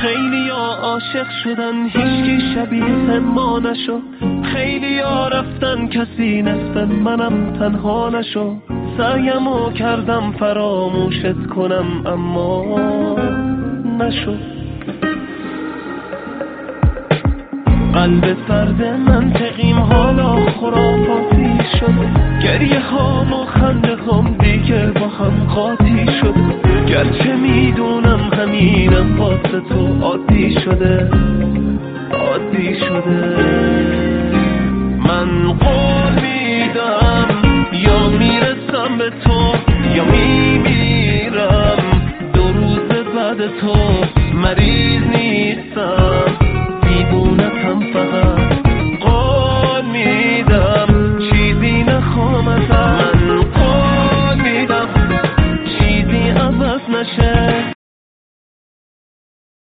خیلی ها عاشق شدن هیچکی شبیه ما نشو، خیلی ها رفتن کسی نسبت منم تنها نشو. سعیمو کردم فراموشت کنم اما نشو. قلب سرد منطقیم حالا خرافاتی شد، گریه هام و خنده هام دیگه با هم قاطی شد. گرچه میدونم همینم واسه تو عادی شده، عادی شده. من قول میدم یا میرسم به تو یا میمیرم، 2 روز بعد تو مریض نیستم.